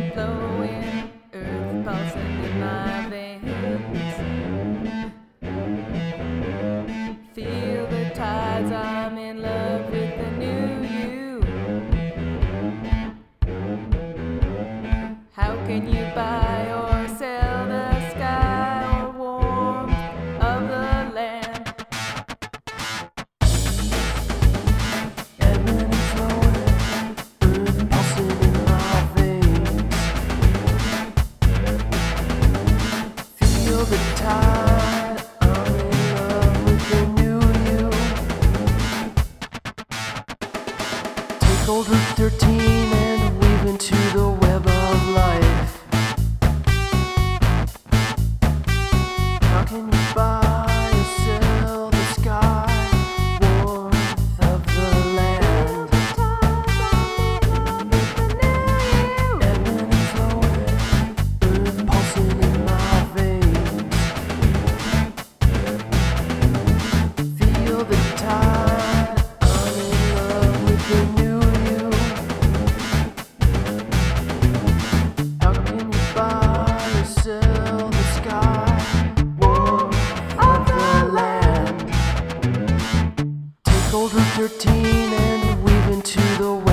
flowing, earth pulsing in my veins. Feel the tides, I'm in love with the new you. How can you buy or sell the sky or warmth of the land? Ebbing and flowing, earth pulsing in my veins. Feel the tide, I'm in love with the new you. Take old Route 13 and weave into the web of life. How can you buy or sell the sky, warmth of the land? Ebbing and flowing, earth pulsing in my veins. Feel the tide, I'm in love with the new you. How can you buy or sell the sky, warmth of the land? Take old Route 13 and weave into the